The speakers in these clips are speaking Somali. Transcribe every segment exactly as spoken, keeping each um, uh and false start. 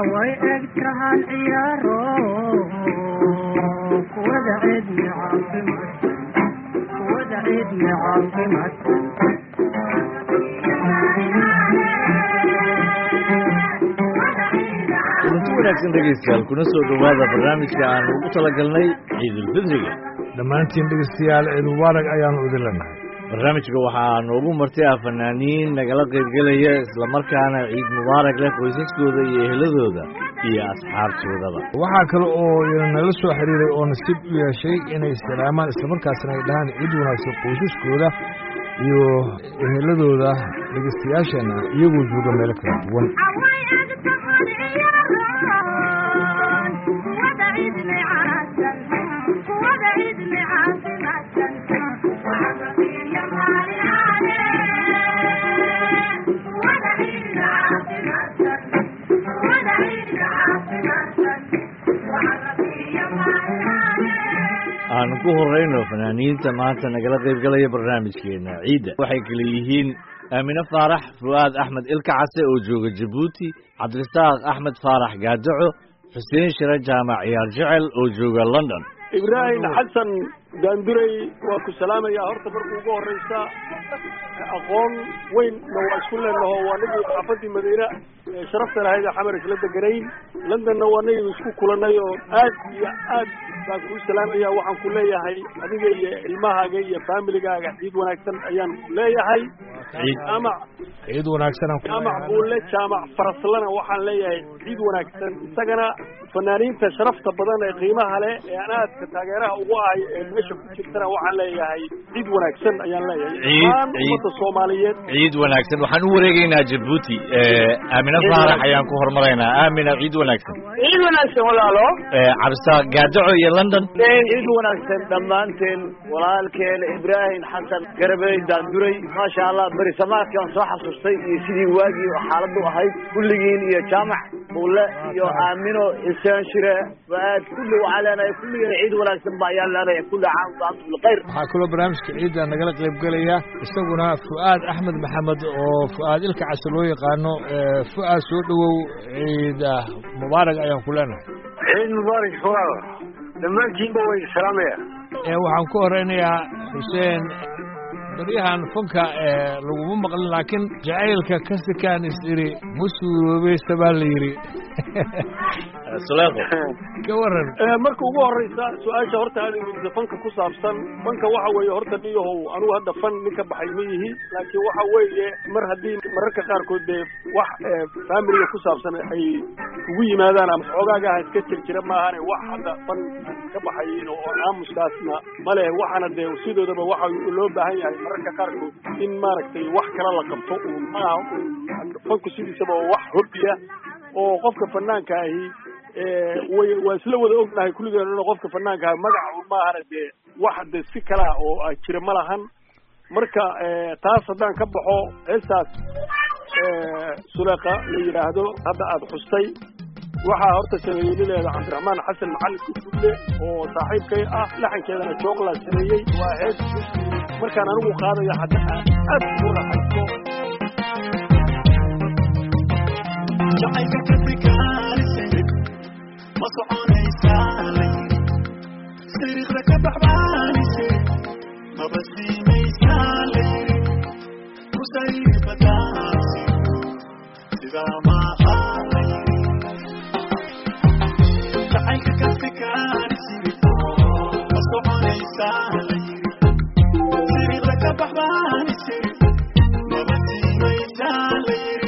عوي اكتها العيارو كودا عيدني عاصمة كودا عيدني عاصمة runti wanaagsan dhegaystayaal kuna soo dhowaada barnaamijka aan ugu talagalnay ciidulfidriga dhammaantiin dhegaystayaal ciid mubaarak ayaanu idin leenahay barnaamijka waxaa noogu martay ah fanaaniin nagala qaybgelaya islamarkaana ciid mubaarak leh qoysaskooda iyo eheladooda iyo asxaabtoodaba waxaa kale oo nala soo xiriiray oo nasiib u yeeshay inay salaamaan islamarkaasna ay dhahaan ciid wanaagsan qoysaskooda iyo eheladooda dhegaystayaasheenna iyagoo jooga meelo kala duwan aan ku horeyno fanaaniinta maanta nagala qaybgalaya barnaamijkeena ciidda waxay kale yihiin aamine faarax fu'aad axmed ilka case oo jooga jabuuti cabdirasaaq axmed faarax gaadaco xuseen shire jaamac ciyaar jecel oo jooga london ibraahim xasan daanduray waa ku salaamayaa horta marka ugu horeysa aqoon weynna waa isku leenaho waa nagii xaafadii madiina sharafta lahayd xamar isla deganayn londonna waa nagii isku kulanay oo aad iyo aad baan kuu salaamaya waxaan ku leeyahay adiga iyo ilmahaaga iyo familigaaga ciid wanaagsan ayaan ku leeyahay jaamac ciid wanaagsan jaamac buule jaamac faraslana waxaan leeyahay ciid wanaagsan isagana fanaaniinta sharafta badan ee qiimaha leh ee aan aadka taageeraha ugu ahay ee meesha ku jirtana waxaan leeyahay ciid wanaagsan ayaan leeyahay ummadda soomaaliyeed ciid wanaagsan waxaan u wareegaynaa jabuuti aamine faarax ayaan ku hormaraynaa aamina ciid wanaagsan ciid wanaagsan walaalo cabdisaaq gaadaco iyo london ciid wanaagsan dhammaanteen walaalkeena ibraahim xasan garabey daanduray maasha allah beri samaadkii aan soo xasuustay iyo sidii waagii xaaladdu ahayd kulligiin iyo jaamac buule iyo aamino xuseen shire waaad kulli waxaa leenahay kulligeena ciid wanaagsan ba ayaan leenahay kulli caam wa antum bilkhayr waxaa kaloo barnaamijka ciidda nagala qaybgelaya isaguna fu'aad axmed maxamed oo fu'aad ilka case loo yaqaano fu'aad soo dhowow ciid mubaarak ayaan ku leenahay ciid mubaarak fu'aad dhammaantiinba way salaamaya waxaan ku horeynayaa xuseen baryahan fanka laguma maqlin laakiin jacaylka kasikaan is iri ma suuroobaysa baa la yidhi suleeqo ka waran marka ugu horeysa su-aasha horta aad weydiisa fanka ku saabsan fanka waxa weeye horta niyahow anugu hadda fan nin ka baxay ma yihi laakiin waxa weeye mar haddii mararka qaarkood dee wax familiga ku saabsan ay ugu yimaadaan ama xoogaagaha iska jir jira maahane wax hadda fan ka baxayin oo aamuskaasna ma leh waxaana dee sidoodaba waxa loo baahan yahay mararka qaarkood in maaragtay wax kala la qabto uun maaha fanku sidiisaba oo wax hobbiya oo qofka fanaanka ahi way waa isla wada ognahay kulligeena qofka fanaanka ahi magaca maahana dee wax dee si kalaa oo jira ma lahan marka taas haddaan ka baxo heestaas suleeqa la yidhaahdo hadda aada xustay waxaa horta sameeyey nileeda cabdiraxmaan xasan macalin kulle oo saaxiibkay ah laxankeedana jooqlaa sameeyey waa hees markaan anigu qaadaya hadda aad ugu raaxaysto jacaylka kafikaarisay ma soconaysaa siriiqda ka baxbaanisay maba siimaysaa layiri kusayri badaasi sidaa maaha layiri jacaylka kafikaarisay ma soconaysaa layiri siriiqda ka baxbaanisay maba siimaysaa layiri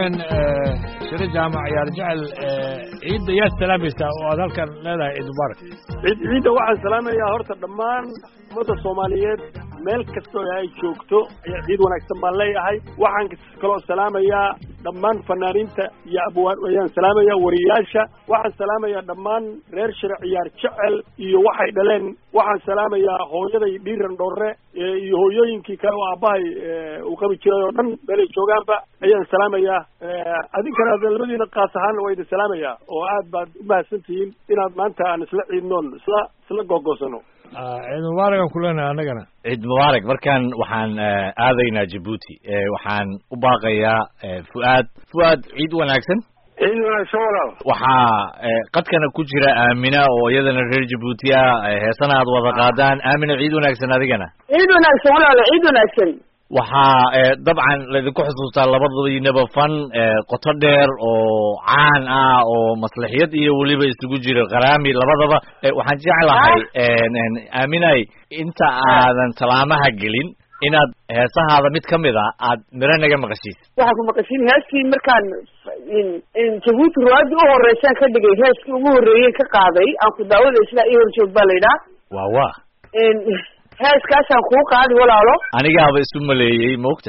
weyn shire jaamac ciyaar jecel ciidda yaad salaamaysaa oo aad halkan leedahay ciid mubaarak ciid ciidda waxaan salaamayaa horta dhammaan ummadda soomaaliyeed meel kastoo ay joogto ayaa ciid wanaagsan baan leeyahay waxaan kaloo salaamayaa dhammaan fanaaniinta iyo abwaan ayaan salaamayaa wariyaasha waxaan salaamayaa dhammaan reer shire ciyaar jecel iyo waxay dhaleen waxaan salaamayaa hooyaday dhiiran dhorre iyo hooyooyinkii kale oo aabbahay uu qabi jiray oo dhan meelay joogaanba ayaan salaamayaa adinkana labadiina qaas ahaan waa idin salaamayaa oo aad baad u mahadsan tihiin inaad maanta aan isla ciidnoon isla isla googosano ciid mubaarakan ku leenahay annagana ciid mubaarak markaan waxaan aadaynaa jabuuti waxaan u baaqayaa fu'aad fu'aad ciid wanaagsan ciid wanaagsan walaal waxaa qadkana ku jira aamina oo iyadana reer jabuuti ah heesana aad wada qaadaan aamina ciid wanaagsan adigana ciid wanaagsan walaal ciid wanaagsan waxaa dabcan laydinku xusuustaa labadadiinaba fan qoto dheer oo caan ah oo maslaxiyad iyo weliba isugu jira qaraami labadaba waxaan jeclahay aaminay inta aadan salaamaha gelin inaad heesahaada mid ka mid a aad miro naga maqashiis waxaan ku maqashin heeskii markaan jabuuti ruwaadii u horeysaan ka dhigay heeskii ugu horreeyey ka qaaday aan ku daawada isla ii horjoog baa la yidhaha waa wa heeskaasaan kuu qaadi walaalo anigaaba isu maleeyey maogta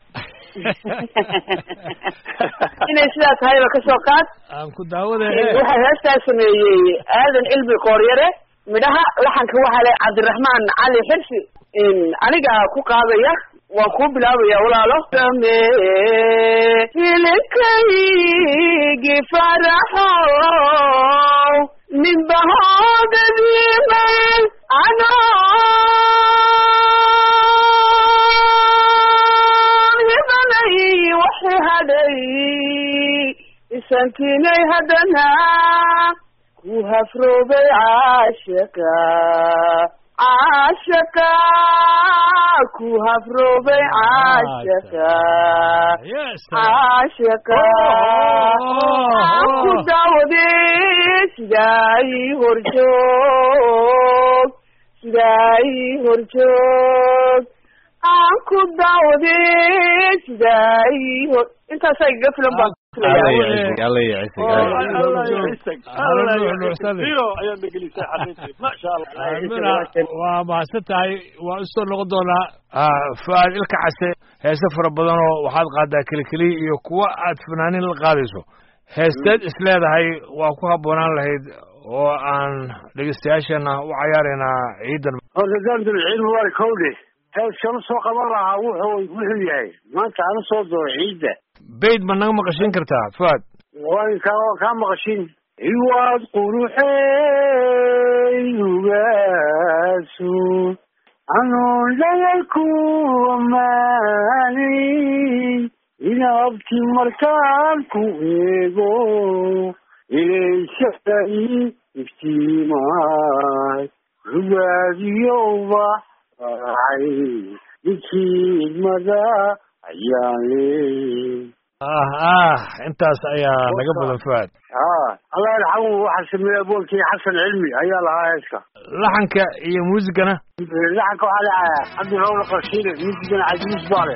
inay sidaa tahayba kasoo qaad aan ku daawada waxaa heestaa sameeyey aadan cilmi qooryare midhaha laxanka waxaa le cabdiraxmaan cali xirsi aniga ku qaadaya waan kuu bilaabaya walaalo same hilibkaygi faraxow ninbahoodadiiman anoon hibanay waxi hadhay isankiinay haddana ku hafroobay caashaqa caashaqa ku hafroobay caashaqa caashaqa ku daawaday sidaay horjoog sidaay horjoog aan ku daawaday sidaay hor intaasaa igaga filan baa waa mahadsan tahay waan usoo noqon doonaa fu'aad ilka case heese fara badan oo waxaad qaadaa kelikeliya iyo kuwa aad fanaanin la qaadayso heesteed is leedahay waa ku habboonaan lahayd oo aan dhegeystayaashana u cayaaraynaa ciidan hordaandul ciid mubaarak howdhe heeskan usoo qaban lahaa wuxuu wuxuu yahay maanta aan usoo doono ciidda bayd ma naga maqashin kartaa fu'aad waan kaa kaa maqashin iwaad quruxey ugaasu anuun dhayalku amaanay inaabti markaan ku eego ilayshada i iftiimaay ugaadiyo ubaxay dikiidmada ayaan leey ah ah intaas ayaa naga badan fu'aad ha allah yarxamu waxaa sameeyey aboolkii xasan cilmi ayaa lahaa heeska laxanka iyo muusigana laxanka waxaa lahaa cabdi rawla qarshiile muusigana cajiis baale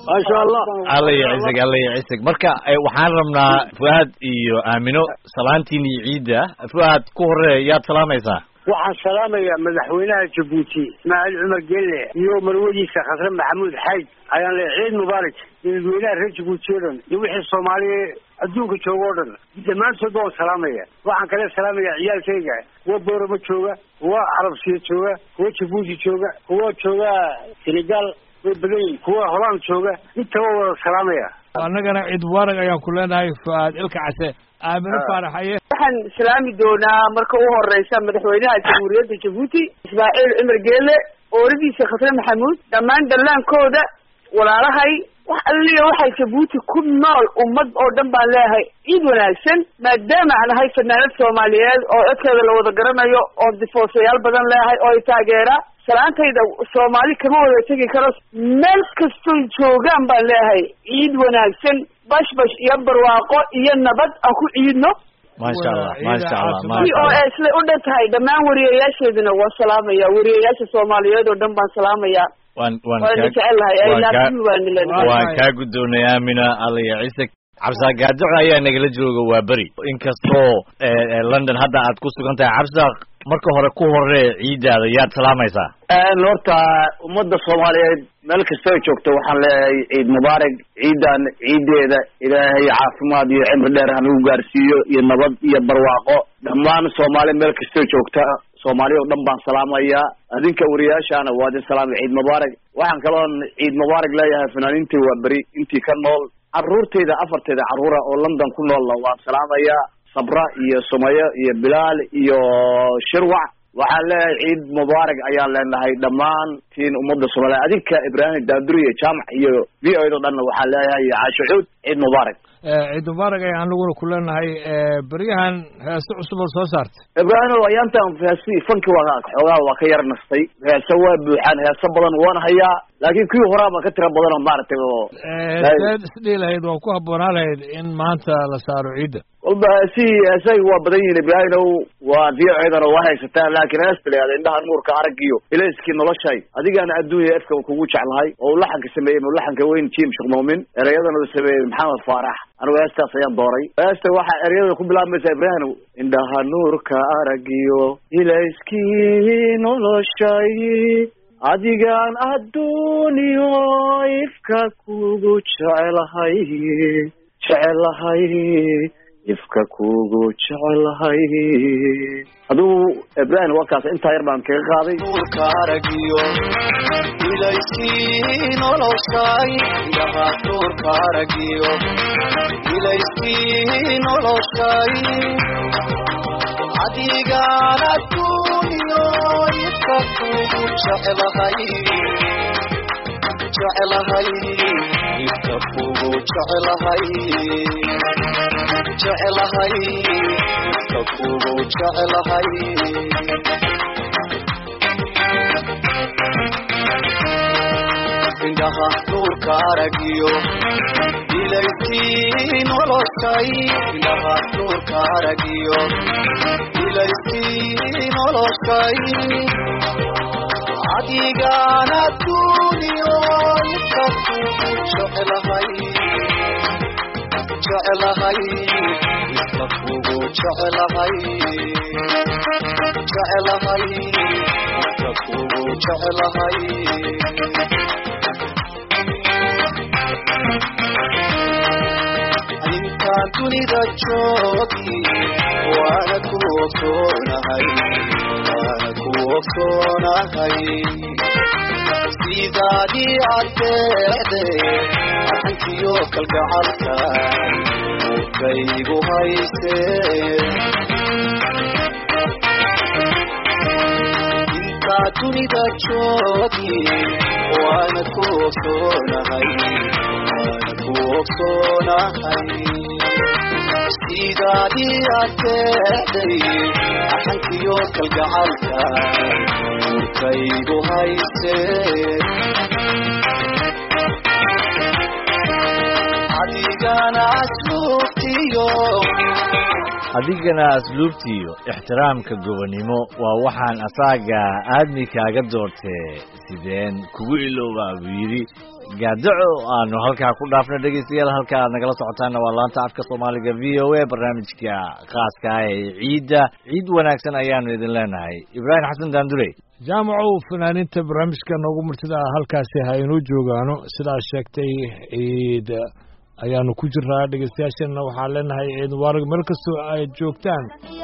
ما شاء الله الله يعزك الله يعزك marka waxaan rabnaa Fuad iyo Aamino salaantiini ciida Fuad ku hore yaad salaamaysaa waxaan salaamayaa madaxweynaha Djibouti Ismaaciil Cumar Gelle iyo marwadiisa Khadra Maxamuud Xayd ayaan leeyahay ciid mubaarak madaxweynaha reer Djibouti oo dhan iyo wixii Soomaaliya adduunka jooga oo dhan dhammaantood waan salaamayaa waxaan kale salaamayaa ciyaalkayga waa Boorama jooga waa Carabsiya jooga waa Djibouti jooga waa jooga Senegal way badan kuwa Holland jooga inta waa salaamayaa annagana ciid mubaarak ayaan ku leenahay Fuad ilka case Aamino Faarax aye waxaan islaami doonaa marka u horeysa madaxweynaha jamhuuriyadda Djibouti Ismaaciil Cumar Gelle ooridiisa Khadra Maxamuud dhammaan dallaankooda walaalahay wax alliya waxay Djibouti ku nool ummad oo dhan baan leeyahay ciid wanaagsan maadaama aan ahay fanaanad Soomaaliyeed oo dadkeeda la wada garanayo oo difoosayaal badan leeyahay oo ay taageera salaantayda Soomaali kama wada tagi karo meel kastoo joogaan baan leeyahay ciid wanaagsan bash bash iyo barwaaqo iyo nabad aan ku ciidno ما شاء الله ما شاء الله ما شاء الله isla u dhantahay dhamaan wariyayaasheeduna waa salaamaya wariyayaasha Soomaaliyeed oo dhan baan salaamaya وان وان وان ka gudoonay Aamina Allah yaciisek Cabsaaq Gaadco ayaa nagala jooga waa bari inkastoo London hadda aad ku sugan tahay Cabsaaq marka hore ku hore ciidaada yaad salaamaysaa een horta ummadda Soomaaliyeed meel kasta ay joogto waxaan leeyahay ciid mubaarak ciidan ciideeda Ilaahay caafimaad iyo cimri dheer ha nagu gaarsiiyo iyo nabad iyo barwaaqo dhammaan Soomaali meel kasta joogta Soomaaliya oo dhan baan salaamayaa adinka wariyaashaana waa idin salaam ciid mubaarak waxaan kaloo ciid mubaarak leeyahay fanaaniintii waa bari intii ka nool carruurteyda afarteeda carruura oo London ku nool waan salaamayaa Sabra iyo Sumaya iyo Bilaal iyo Shirwac waxaan leeyahay ciid mubaarak ayaan leenahay dhammaan tiin ummadda Soomaaliyeed adinka Ibraahim Daanduri iyo Jaamac iyo V O A dhan waxaan leeyahay Caasho Xuud ciid mubaarak ciid mubaarak ayaan anaguna ku leenahay bariyahan heeso cusub oo soo saartay Ibraahim ayaantan heesi fanki waa xoogaa waa ka yar nastay heeso waa buuxaan heeso badan waan hayaa laakiin kii horaa ma ka tira badan oo maartay oo ee isdhiilahayd waa ku habboonaan lahayd in maanta la saaro ciida walba si heesay waa badan yihiin Ibraahim waa V O A dana waa haysataa laakiin heestaada indhaha nuurka aragiyo ilayskii noloshay adigana adduunka afka kugu jeclahay oo laxanka sameeyay laxanka weyn Jim Sheekh Muumin erayadana uu sameeyay Maxamed Faarax anu heestaas ayaan dooray heesta waxa erayada ku bilaabmaysa Ibraahim indhaha nuurka aragiyo ilayskii noloshay adigan adduunyo ifka kugu jeclahay jeclahay ifka kugu jeclahay aduu Ibraahim wakaas inta yar baan kaga qaaday nuurka aragiyo ilayskii noloshay indhaha nuurka aragiyo ilayskii noloshay adigan adduunyo ifka kugu jeclahay jeclahay ifka kugu jeclahay jeclahay ifka kugu jeclahay indhaha nuurka aragiyo ilayskii noloshay indhaha nuurka aragiyo ilayskii noloshay adigan adduunyo ifka kugu jeclahay jeclahay ifka kugu jeclahay jeclahay ifka kugu jeclahay intaan dunida joogi waana ku ogsoonahay waana ku ogsoonahay sidaadii caddeede arxankiyo kalgacalka murkaygu haysee intaa dunida joogi waana ku ogsoonahay waana ku ogsoonahay sidaadii caddeeday arxankiyo kalgacalka murkaygu haysee adigana asluubtiyo adigana asluubtiyo ixtiraamka gobonimo waa waxaan asaaga aadmi kaaga doortee sideen kugu ilowbaa buu yidhi gaadaco aanu halkaa ku dhaafna dhegeystayaal halka aad nagala socotaanna waa laanta afka soomaaliga v o a barnaamijka khaaska ah ee ciidda ciid wanaagsan ayaanu idin leenahay ibraahim xasan daandurey jaamacow fanaaniinta barnaamijka noogu martida halkaasi ha inoo joogaano sidaas sheegtay ciid ayaanu ku jiraa dhegeystayaasheenna waxaan leenahay ciid mubaarak meel kastoo ay joogtaan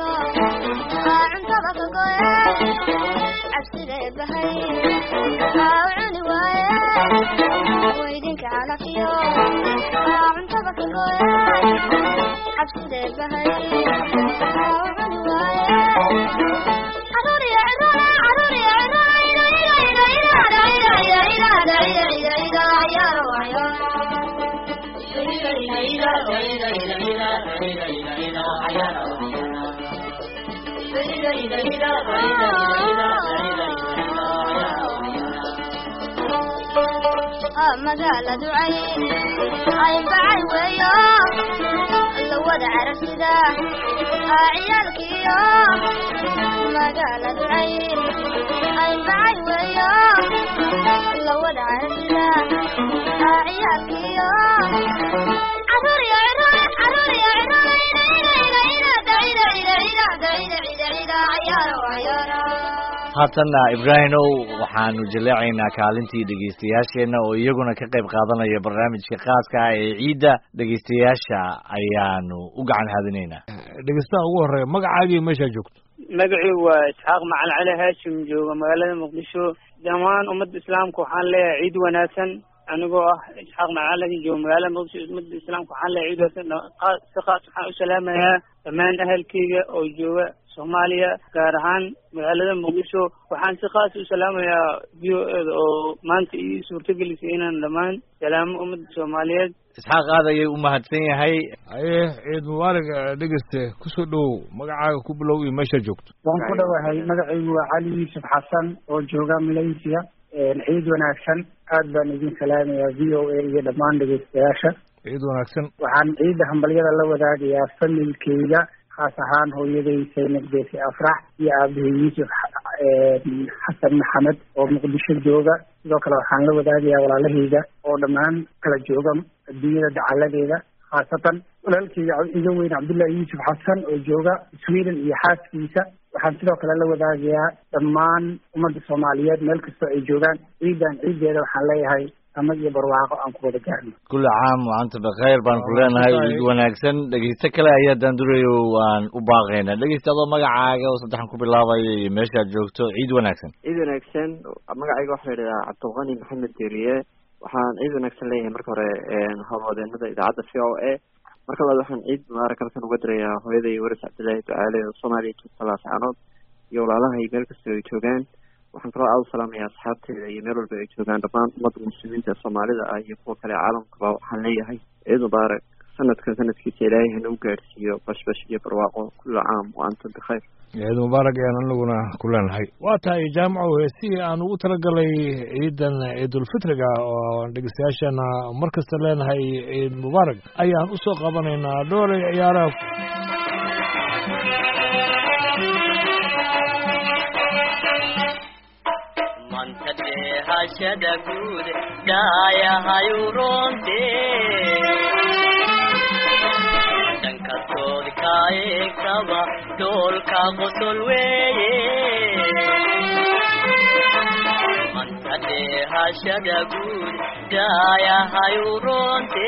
magaalada ducay ay bacay weeyo la wada carafida ciyaalkiyo magaalada ducay ay bacay weeyo la wada carafida ciyaalkiyo carruur iyo carruur iyo haatanna ibraahimow waxaanu jaleecaynaa kaalintii dhegeystayaasheenna oo iyaguna ka qayb qaadanaya barnaamijka khaaska ah ee ciidda dhegeystayaasha ayaanu u gacan haadinaynaa dhegeystaha ugu horeeya magacaagii meeshaa joogto magacii waa isxaaq macalin cali haashim jooga magaalada muqdisho dhammaan ummadda islaamka waxaan leeyahay ciid wanaagsan anigoo ah isxaaq macalin jooga magaalada muqdisho ummadda islaamka waxaan leeyahay ciid wanaagsan si khaas waxaan u salaamayaa dhammaan ahalkeyga oo jooga soomaaliya gaar ahaan magaalada muqdisho waxaan si khaas u salaamayaa v o eda oo maanta ii suurtagelisay inaan dhammaan salaamo ummadda soomaaliyeed isxaaq aad ayay u mahadsan yahay aye ciid mubaarak dhegeyste kusoo dhowow magacaaga ku bilow iyo meeshaa joogto waan ku dhowahay magacaygu waa cali yuusuf xasan oo jooga malaysia ciid wanaagsan aad baan idin salaamayaa v o a iyo dhammaan dhegeystayaasha ciid wanaagsan waxaan ciidda hambalyada la wadaagayaa familkeyga khaas ahaan hooyaday saynab beesi afrax iyo aabahey yuusuf xasan maxamed oo muqdisho jooga sidoo kale waxaan la wadaagayaa walaalahayda oo dhammaan kala jooga adduunyada dacaladeeda khaasatan walaalkeyga iga weyn cabdullaahi yuusuf xasan oo jooga sweden iyo xaaskiisa waxaan sidoo kale la wadaagayaa dhammaan ummadda soomaaliyeed meel kastoo ay joogaan ciidan ciiddeeda waxaan leeyahay amad iyo barwaaqo aan ku wada gaarno kulli caam waanta bakayr baan ku leenahay ciid wanaagsan dhegeysto kale ayaa daandurayo waan u baaqaynaa dhegeysta adoo magacaaga oo saddexan ku bilaabaya iyo meeshaad joogto ciid wanaagsan ciid wanaagsan magacayga waxaa la yidhahaa cabdulqani maxamed deriye waxaan ciid wanaagsan leeyahay marka hore howlwadeenada idaacadda v o a marka labaad waxaan ciid mubaarak halkan uga dirayaa hooyaday waris cabdillaahi ducaale oo soomaaliya joogta laascaanood iyo walaalahay meel kastoo ay joogaan waxaan kaloo aada u salaamayaa asxaabteeda iyo meel walba ay joogaan dhammaan ummadda muslimiinta soomaalida ah iyo kuwa kale caalamkaba waxaan leeyahay ciid mubaarak sanadkan sanadkiisa ilaahay hana u gaadhsiiyo bashbash iyo barwaaqo kulli caam wa anta bikhayr ciid mubaarak ayaan anaguna ku leenahay waa tahay jaamaco heesihii aan ugu talagalay ciidan ciidulfitriga oo dhegeystayaashana mar kasta leenahay ciid mubaarak ayaan usoo qabanaynaa dhoolay ciyaaraha hashada guud dhaayahayu roonte dankastood ka eegtaba dhoolka qosol weeye mantadhe hashada guud dhaayahayu roonte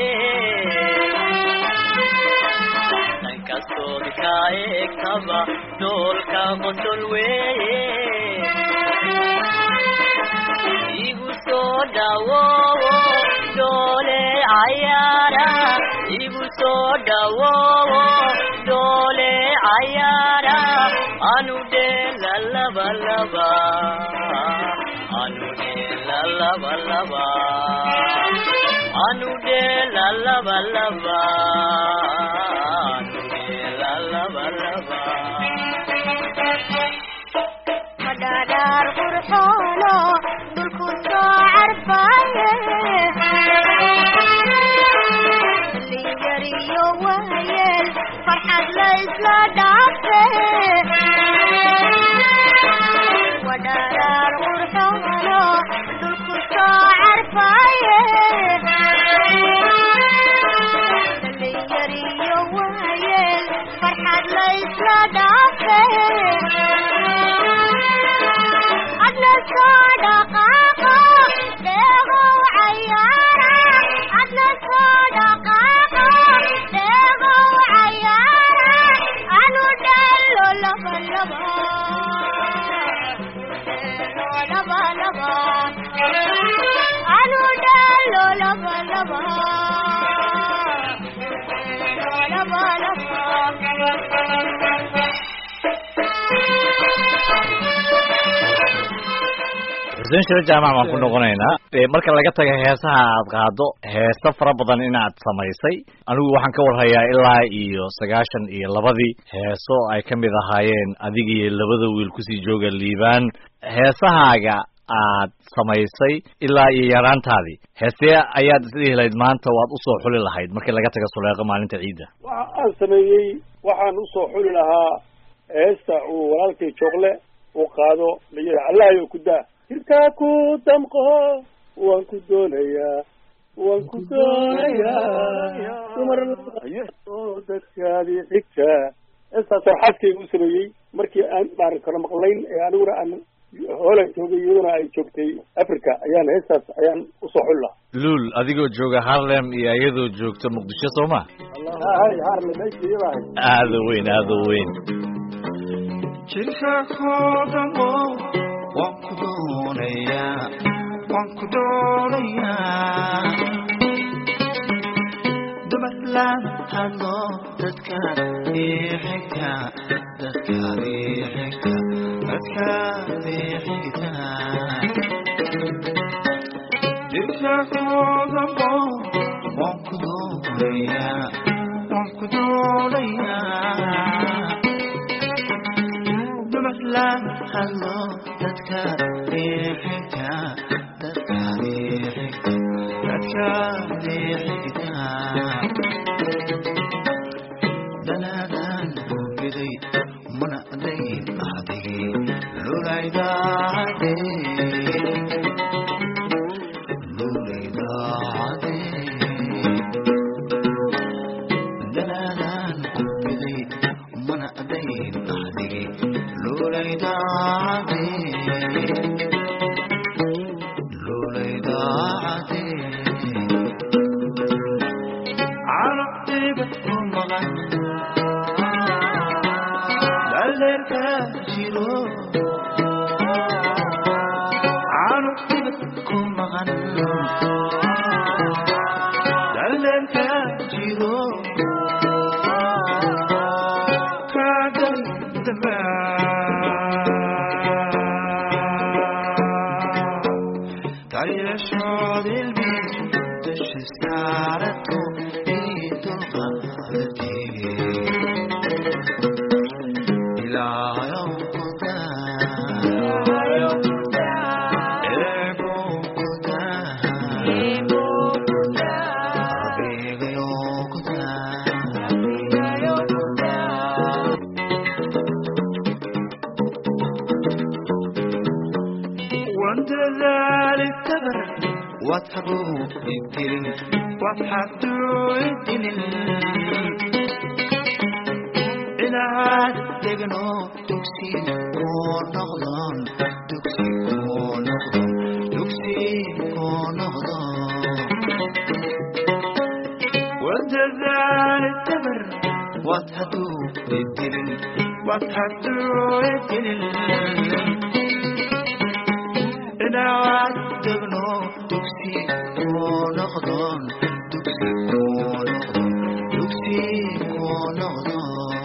dankastood ka eegtaba dhoolka qosol weeye igu soo dhawoowo doole cayaara igu soo dhawoowo doole cayaara anu dheela laba laba anu dheela laba laba anu dheela laba laba anu dheela laba laba madadar qurxoono dulku soo carfaye liyariyo wayel farxad la isla dhaafe wadharaar qurxoono dhulku soo carfaaye dhalinyariyo waayeel farxad la isla dhaafe adna soo dhaqaaqo dheegow cayaara adna soo dhaqaaqo dheegow cayaara anu dhalo laba laba laba laba anu dhalo laba laba laba laba xuseen shiro jaamac baan ku noqonaynaa marka laga taga heesaha aad qaado heeso fara badan inaad samaysay anigu waxaan ka warhayaa ilaa iyo sagaashan iyo labadii heeso ay ka mid ahaayeen adiga iyo labada wiil kusii jooga liibaan heesahaaga aad samaysay ilaa iyo yaraantaadii heesee ayaad isdhihi lahayd maanta waad usoo xuli lahayd markii laga taga suleeqo maalinta ciidda waxa aan sameeyey waxaan usoo xuli lahaa heesta uu walaalkay joogle uu qaado layidha allahayo ku daa jirkaa ku damqo waan ku doonayaa waan ku doonayaa dumar oo dadkaadii xigta heestaasoo xaaskayga u sameeyey markii aan maaran kala maqlayn ee aniguna aan hoolan joogay iyaduna ay joogtay africa ayaan heestaas ayaan usoo xuli lahaa luul adigoo jooga harlem iyo iyadoo joogto muqdisho soo ma hay harlem meesha iyada ahay aada weyn aada weyn jirka koodamo waan ku doonayaa waan ku doonayaa dumaslaan hadlo dadkaad ii xigta dadkaad ii xigta dadkaad ii xigta jirka koodamo waan ku doonayaa waan ku doonayaa dumaslaan hadlo dadkaad ii xigta dadkaad ii xigta dadkaad ii xigta danaadan buubiday mana dayn ahdigii lulaydaade lulaydaade danaadan buubiday mana dayn ahdigii lulaydaade lulaydaade carabtiga ku maqan daleerka jiro carabtiga ku maqan daleerka jiro kaagay كيشعر البيت تشس كارته بيت الغادي إلى يوم قدا يوم قدا يوم قدا يوم قدا ربيع يوم قدا يوم قدا وانت ذلك تبر واتحبوا الدين واتحدوا الدين إلى هاد تجنو تكسي ونغضان تكسي ونغضان تكسي ونغضان وانت ذلك تبر واتحدوا الدين واتحدوا الدين إذا عدبنا تكسي ونغضان تكسي ونغضان تكسي ونغضان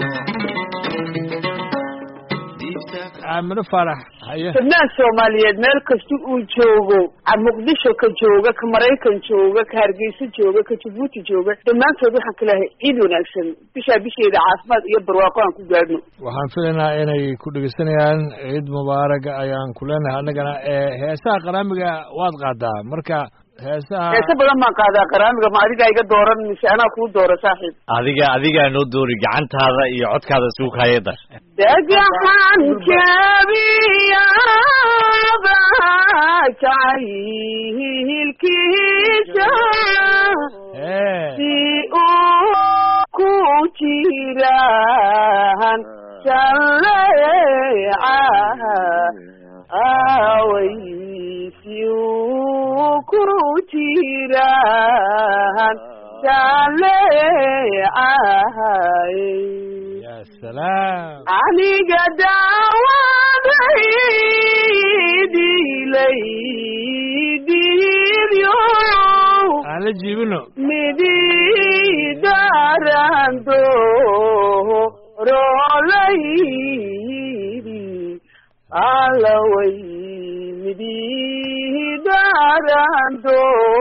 caamilo faarax haye fadnaan soomaaliyeed meel kasta uu joogo muqdisho ka jooga ka maraykan jooga ka hargeysa jooga ka jabuuti jooga dhammaantood waxaan ka lehay ciid wanaagsan bishaa bisheeda caafimaad iyo barwaaqo aan ku gaadhno waxaan filaynaa inay ku dhegeysanayaan ciid mubaaraga ayaan ku leenahay annagana ee heesaha qaraamiga waad qaadaa marka heesaha heesa badan baan qaadaa qaraamiga ma adiga iga dooran mise anaa kuu dooro saaxiib adiga adigaa noo doori gacantaada iyo codkaada suukaaya dar dagaxan jabiyaba jacaylkiisa si uu ku jiraan jaleecaha away si uu ku jiraan jaleecahay ya salaam aniga daawaday dilay dilyo aan la jiibino midi darando rolaydi alaway midi darando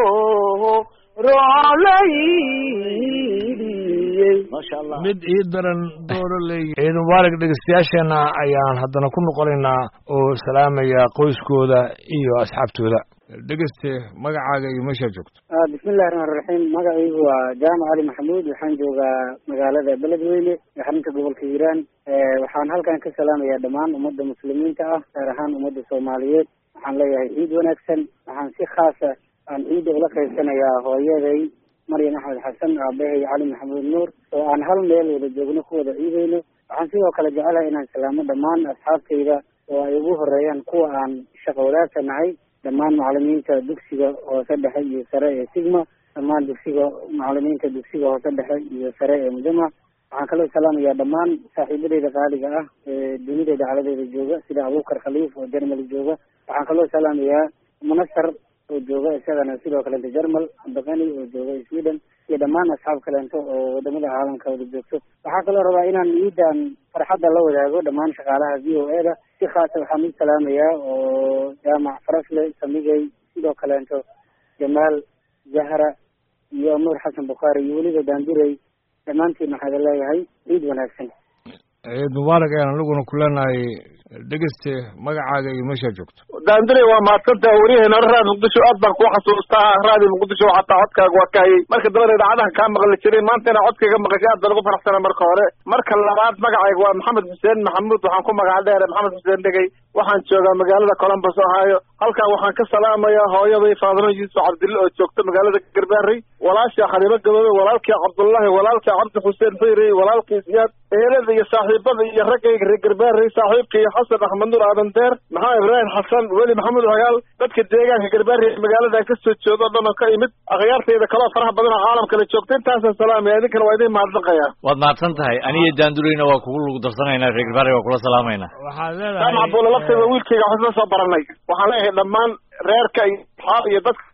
rolaydi masha Allah mid ii daran dooro leeyahay ciid mubaarak dhegeystayaasheena ayaan haddana ku noqonaynaa oo salaamaya qoyskooda iyo asxaabtooda dhegeyste magacaaga iyo meeshaa joogto bismillahi raxmaani raxiim magacaygu waa jaamac cali maxamuud waxaan joogaa magaalada beledweyne ee xarunta gobolka hiiraan waxaan halkan ka salaamayaa dhammaan ummadda muslimiinta ah gaar ahaan ummadda soomaaliyeed waxaan leeyahay ciid wanaagsan waxaan si khaasa aan ciidda ula qaybsanayaa hooyaday maryam axmed xasan aabahay cali maxamuud nuur oo aan hal meel wada joogno ku wada ciidayno waxaan sidoo kale jecelahay inaan salaamo dhammaan asxaabtayda oo ay ugu horeeyaan kuwa aan shaqo wadaagta nahay dhammaan macalimiinta dugsiga hoose dhexe iyo sare ee sigma dhammaan dugsiga macalimiinta dugsiga hoose dhexe iyo sare ee mujama waxaan kaloo salaamayaa dhammaan saaxiibadeyda qaaliga ah ee dunida dacaladeeda jooga sida abuukar khaliif oo jermali jooga waxaan kaloo salaamayaa munasar oo jooga isagana sidoo kalenta jermal abdaqani oo jooga sweden iyo dhammaan asxaab kaleento oo wadamada caalamka wada joogto waxaa kaloo rabaa inaan ciidan farxadda la wadaago dhammaan shaqaalaha v o e da si khaasa waxaan u salaamayaa oo jaamac farasle samigay sidoo kaleento jamaal zahra iyo nuur xasan bukhaari iyo weliba daandirey dhammaantiin waxaada leeyahay ciid wanaagsan ciid mubaarak ayaan aniguna ku leenahay dhegeyste magacaaga iyo meeshaa joogto daandire waa mahadsantaha wariyaheena raadi muqdisho aad baan kuu xasuustaa raadi muqdisho xataa codkaaga waa kahayay marka dambana idaacadaha kaa maqli jiray maanta inaa codkayga maqashay aad baan ugu faraxsana marka hore marka labaad magacayga waa maxamed xuseen maxamuud waxaan ku magaca dheere maxamed xuseen dhegey waxaan joogaa magaalada columbus ohio halkan waxaan ka salaamayaa hooyaday faadimo yuusuf cabdille oo joogta magaalada garbaarey walaasha xariimo gaboobe walaalkii cabdullaahi walaalkii cabdi xuseen xuyri walaalkii siyaad ehelada iyo saaxiibada iyo raggayga reer garbaarey saaxiibkii xasan axmed nuur aadan deer maxamed ibraahim xasan weli maxamed hagaal dadka deegaanka garbaarey magaalada ka soo jeedo o dhan oo ka imid akhyaartayda kaloo faraha badan oo caalamkala joogta intaasaan salaamaya idinkana waa idin mahadnaqaya waad mahadsan tahay aniyo daandureyna waa kugu lugu darsanaynaa reer garbaarey waa kula salaamaynaa waxaad leedahay jaamac buule laftayda wiilkayga waxba soo baranay waxaan leeyahay dhammaan reerka iyo asxaab iyo dadka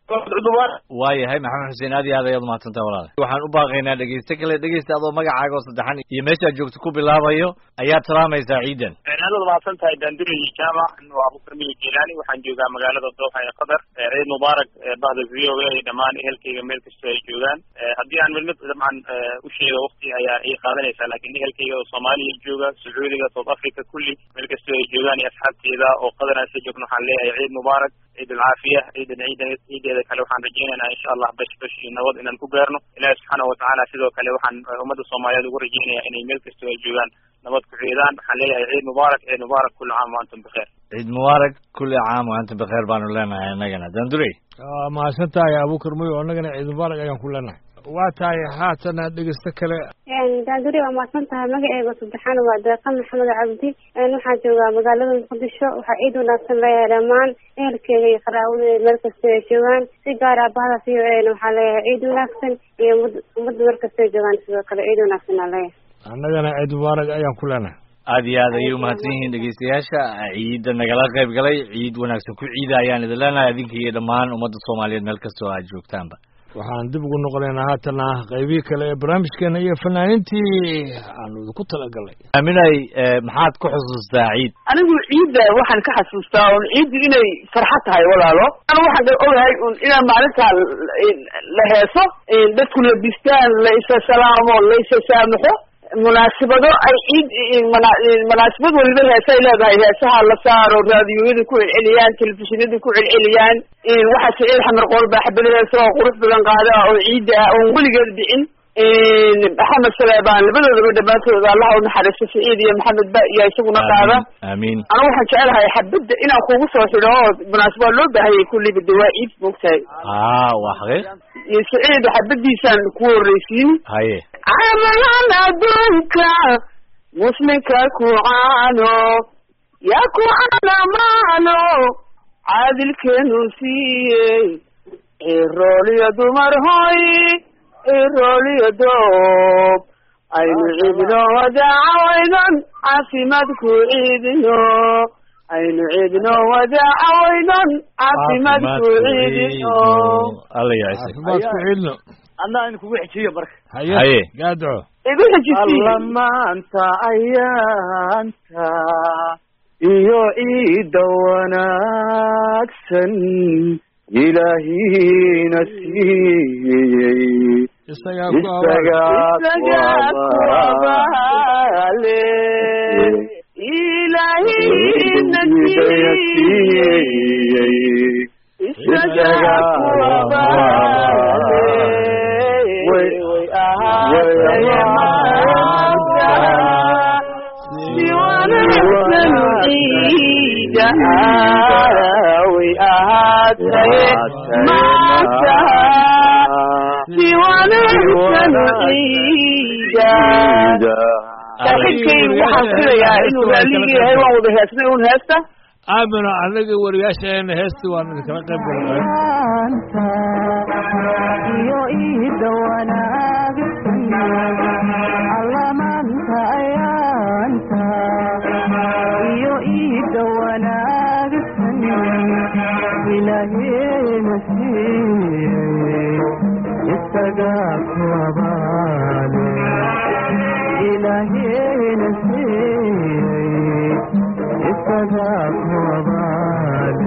waayahay maxamed xuseen aad iyo aad ayaad umahadsantaha walaal waxaan u baaqaynaa dhegeyste kale dhegeysta adoo magacaaga oo saddexan iyo meeshaa joogto ku bilaabayo ayaad salaamaysaa ciidan aad umahadsan tahay daandurey jaamac waa abubakar miyo jilaani waxaan joogaa magaalada dooxa ee qatar ciid mubaarak bahda v o a iyo dhammaan ehelkayga meel kastoo ay joogaan haddii aan mid mid dabcan u sheego waqti ayaa ii qaadanaysaa laakiin ehelkayga oo soomaaliya jooga sacuudiga south africa kulli meel kastoo ay joogaan iyo asxaabteeda oo qatar aan soo joogno waxaan leeyahay ciid mubaarak ciid alcaafiya ciidan ciidan ciideeda kale waxaan rajaynaynaa insha allah bash bash iyo nabad inaan ku gaarno ilaahi subxaanahu watacaala sidoo kale waxaan ummadda soomaaliyeed ugu rajaynayaa inay meel kastoo ay joogaan nabad ku ciidaan waxaan leeyahay ciid mubaarak ciid mubaarak kulli caam wa antum bikheer ciid mubaarak kulli caam wa antum bikheer baanu leenahay annagana daandurey waa mahadsan tahay abuukar muyo annagana ciid mubaarak ayaan ku leenahay waa tahay haatana dhegeysto kale daandurey waa mahadsan tahay magaceyga saddexaan waa deeqa maxamed cabdi waxaan joogaa magaalada muqdisho waxaa ciid wanaagsan leeyahay dhammaan ehelkeega iyo qaraawadeyda meel kastoo ay joogaan si gaar ah bahda v o a na waxaa leeyahay ciid wanaagsan iyo ummadda meel kastoo ay joogaan sidoo kale ciid wanaagsan aa leeyahay annagana ciid mubaarak ayaan ku leenahay aad iyo aad ayay umahadsan yihiin dhegeystayaasha ciidda nagala qayb galay ciid wanaagsan ku ciida ayaan idin leenahay adinka iyo dhammaan ummadda soomaaliyeed meel kastoo aad joogtaanba waxaan dib ugu noqonaynaa haatana qaybihii kale ee barnaamijkeena iyo fanaaniintii aanu idinku talagalnay aaminay maxaad ku xusuustaa ciid anigu ciidda waxaan ka xasuustaa un ciiddu inay farxad tahay walaalo anu waxaan ogahay un inaan maalintaa la heeso dadku la bistaan la isa salaamo la isa saamaxo munaasabado ay ciid mana- munaasabad waliba heesay leedahay heesaha la saaro raadiyoyada ku celceliyaan telefishinada ku celceliyaan waxaa siciid xamar qoor baa xabada heesa oo qurux badan qaada oo ciida ah oon weligeed dhicin maxamed saleebaan labadoodaba dhammaantooda allaha u naxariisto siciid iyo maxamed ba iyo isaguna qaada amiin anigu waxaan jecelahay xabadda inaan kugu soo xidho oo munaasabad loo baahayay kulliba de waa ciid moogtahay ah waa xaqiiq iyo siciid xabadiisaan ku horreysiin haye camalan adduunka muslimka ku caano yaa ku caanamaano caadilkeenu siiyey cirooliyo dumar hoy cirooliyo doob aynu ciidno wadaacawaydan caasimad ku ciidino aynu ciidno wadaacawaydan caasimad ku ciidino alla yacisay caafimaad ku ciidno adna aynu kugu xejiyo marka haye gaadco igu xejisiin alla maanta ayaanta iyo ciida wanaagsan ilaahina siiyey isagaa isagaa kuwabaale ilaahina siiyey isagaa kuwabaale way ahaatay maanta si wanaagsan ciida way ahaatay maanta si wanaagsan ciida saaxiibkaygu waxaan filayaa inuu raalligii yahay waan wada heesnay un heesta aamino anaga wariyaashaena heesti waan idinkala qayb galnay iyo iida wanaagsan alla maanta ayaanta iyo iida wanaagsan ilaahena siiyey isagaa ku abaale ilaahena siiyey isagaa ku abaale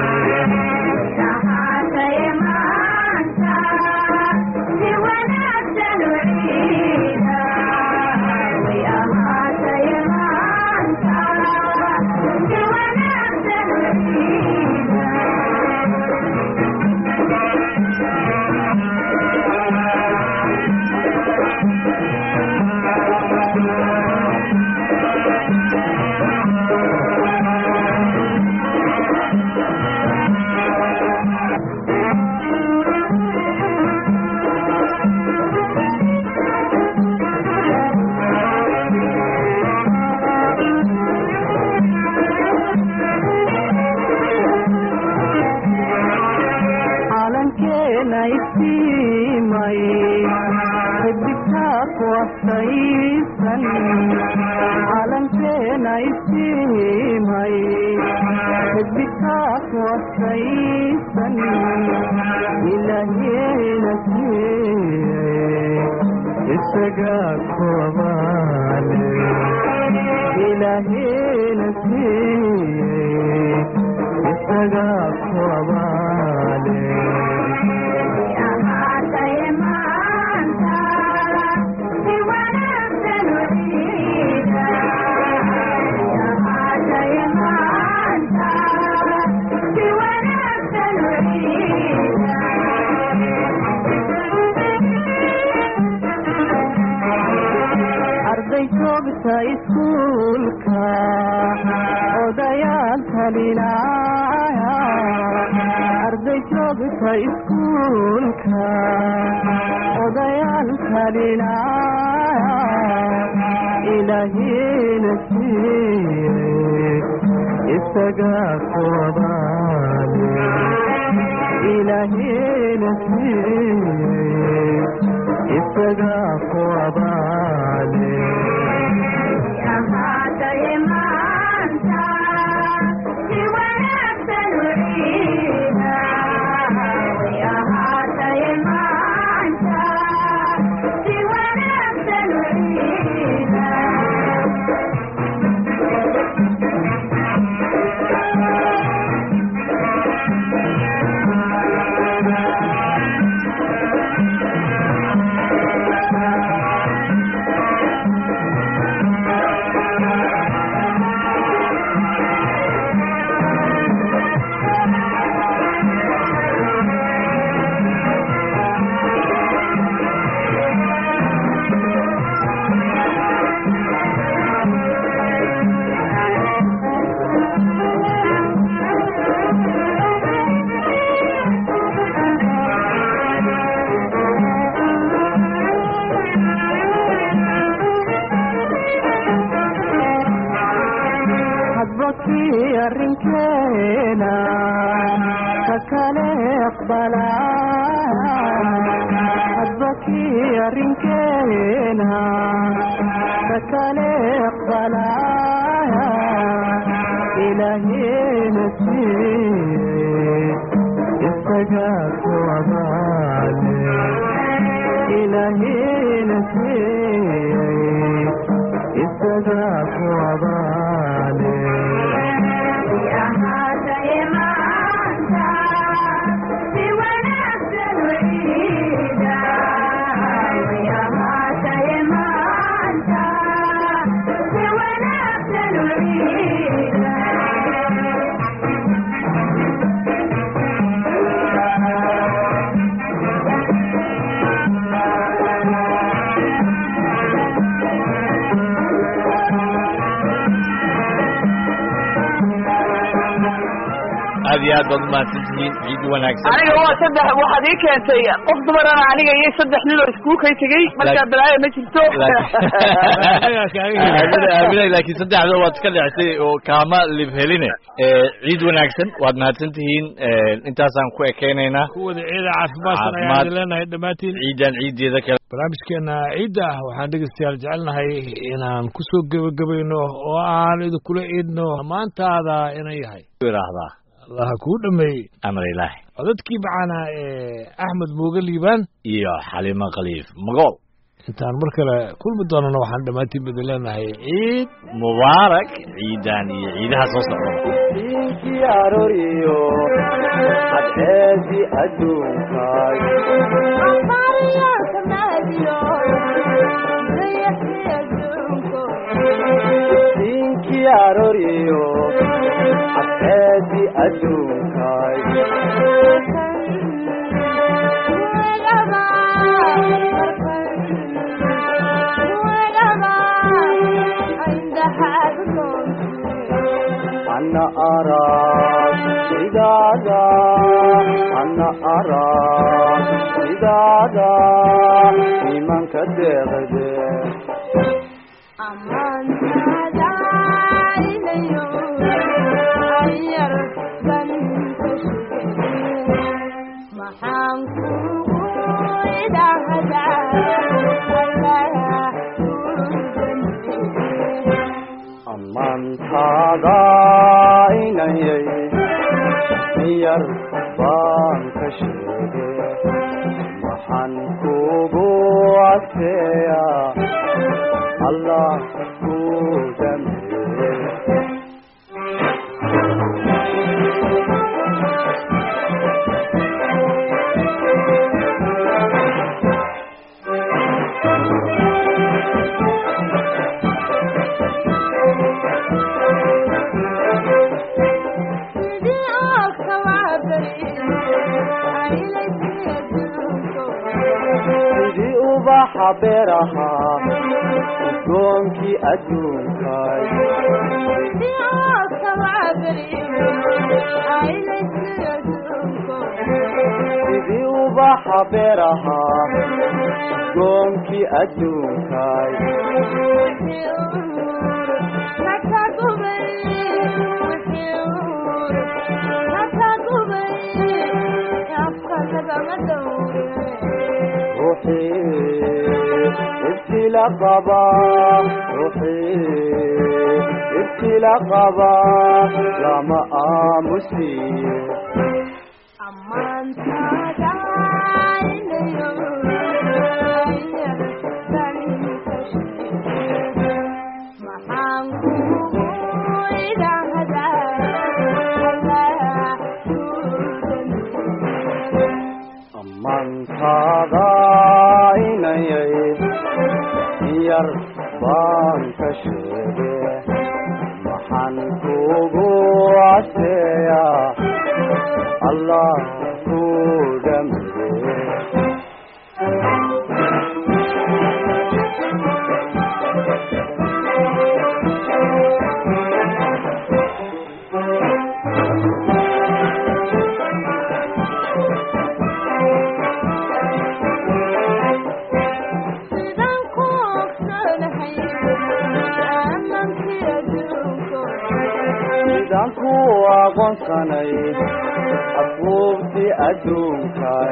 calankeena iftiimay xidigtaa ku aftaysan calankeena iftiimay xidigtaa ku aftaysan ilaahena siiyey isagaa ku abaale ilaahena siiyey isagaa ku abaale arday joogta iskuulka odayaal talinaya arday joogta iskuulka odayaal talinaya ilaahena siiyey isagaa ku abaale ilaahena siiyey isagaa ku abaale arrinkena kakale aqbala hadbakii arrinkena kakale aqbala ilaahina siiyey isagaa ku abaale ilaahina siiyey isagaa ku abaale aad iyo aad baad umahadsantihiin ciid wanaagsan aniga waa saddex waxaad ii keentay qof dumarana aniga iyo saddex nin oo iskuul kay tegey markaa balaayo ma jirto aaminay laakiin saddexda waad iska dhexsay oo kaama libheline ciid wanaagsan waad mahadsantihiin intaasaan ku ekeynaynaa kuwada ciida caafimaadsan ayaan leenahay dhammaantiin ciidan ciideeda kale barnaamijkeena ciidda ah waxaan dhegeystayaal jecelnahay inaan kusoo gebagabayno oo aan idinkula iidno maantaada inay yahay iraahdaa allaha kuu dhameeyey amar ilaahi codadkii macaana ee axmed muuge liibaan iyo xalimo khaliif magool intaan mar kale kulmi doonana waxaan dhammaantiin bada leenahay ciid mubaarak ciidan iyo ciidaha soo socda diinkii arooriyo cadceedii adduunkaay diinkii arooriyo cadceedii adduunkaay ana arag sidaada ana arag sidaada imanka deeqde amantaada inayay miyar baan ka sheege maxaan kugu adkeeya allah ku dhameeye sidii ubaxa beeraha udgoonkii adduunkaay sidii ubaxa beeraha udgoonkii adduunkaay ibtila qaba ruuxii ibtila qaba lama aamusiye amantaada inayay yar baan ka sheege maxaan kugu adkeeya allah ku dhameeye sidaan ku aqoonsanay asbuubtii adduunkaay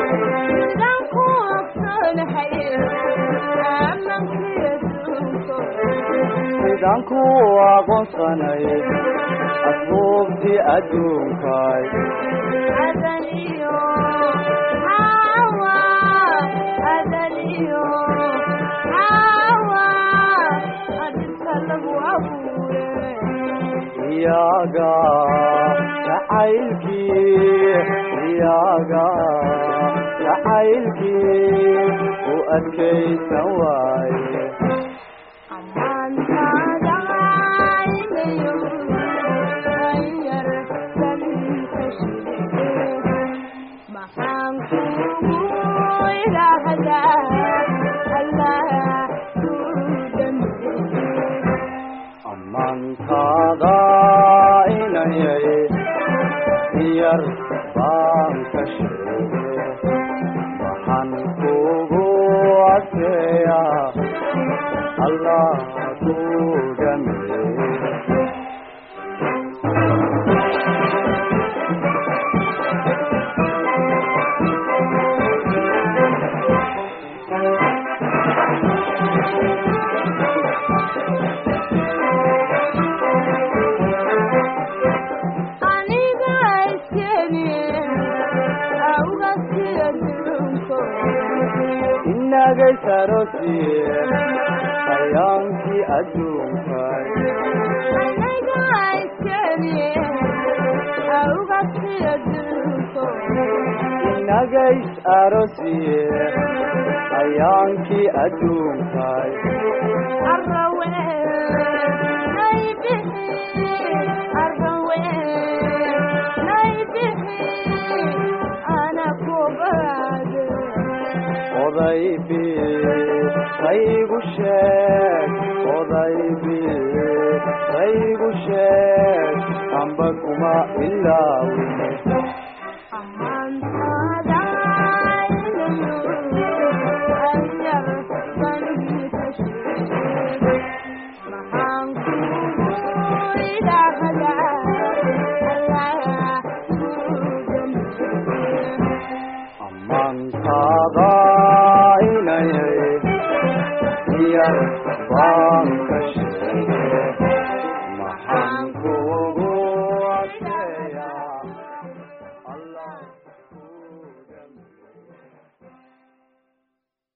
sidaan ku aqoonsanay asbuubtii adduunkaay iyaga jacaylkii iyaga jacaylkii u adkaysan waaye amantaada inayay yar baan ka sheegay waxaan kugu adkeeya allah ku dhameeye inagay sarotiye hayaankii adduunkaay inagays arosiye hayaankii adduunkaay odaybi saygu sheeg odaybi saygu sheeg amba kuma ilaawine amantaada inayay yar baan ka sheegay maxaan kugu